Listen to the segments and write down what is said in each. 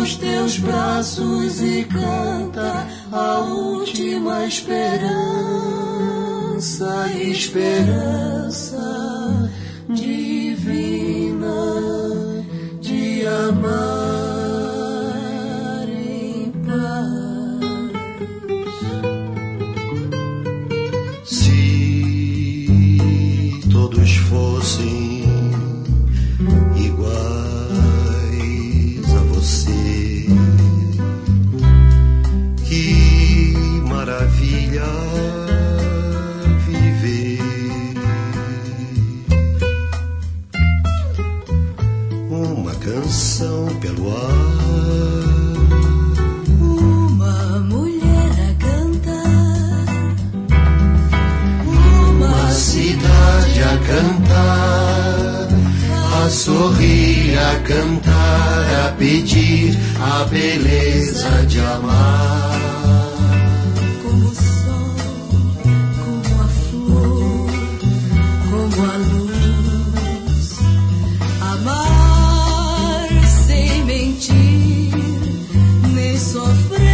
nos teus braços e canta a última esperança, esperança divina de amar em paz. Se todos fossem iguais a você, que maravilha viver. Uma canção pelo ar, uma mulher a cantar, uma cidade a cantar, a sorrir, a cantar, a pedir a beleza de amar. como o sol, como a flor, como a luz. Amar sem mentir, nem sofrer.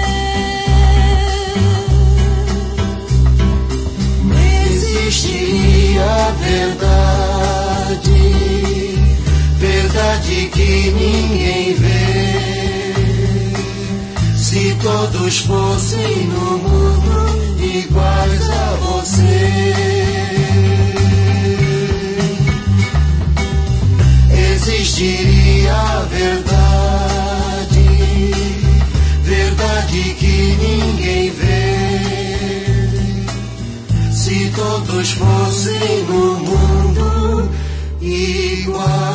Existiria a verdade, verdade que ninguém vê. Se todos fossem no mundo iguais a você, existiria a verdade, verdade que ninguém vê. Se todos fossem no mundo iguais.